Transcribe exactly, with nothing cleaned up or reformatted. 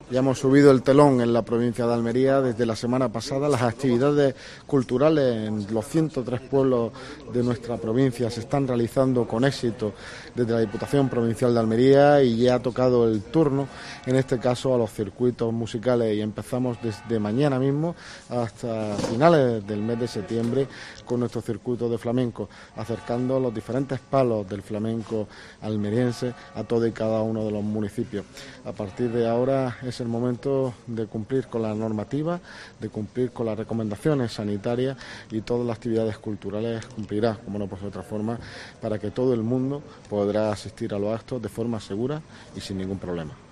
Ya hemos subido el telón en la provincia de Almería desde la semana pasada. Las actividades culturales en los ciento tres pueblos de nuestra provincia se están realizando con éxito desde la Diputación Provincial de Almería y ya ha tocado el turno, en este caso, a los circuitos musicales, y empezamos desde mañana mismo hasta finales del mes de septiembre con nuestro circuito de flamenco, acercando los diferentes palos del flamenco almeriense a todo y cada uno de los municipios. A partir de ahora es el momento de cumplir con la normativa, de cumplir con las recomendaciones sanitarias, y todas las actividades culturales cumplirá, como no puede ser de otra forma, para que todo el mundo podrá asistir a los actos de forma segura y sin ningún problema.